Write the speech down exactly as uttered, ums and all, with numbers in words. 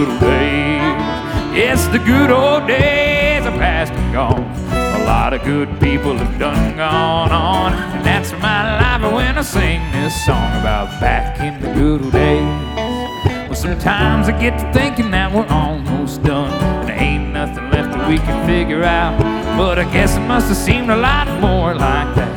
good old days. Yes, the good old days are past and gone. A lot of good people have done gone on, and that's my life when I sing this song about back in the good old days. Well, sometimes I get to thinking that we're almost done, and there ain't nothing left that we can figure out. But I guess it must have seemed a lot more like that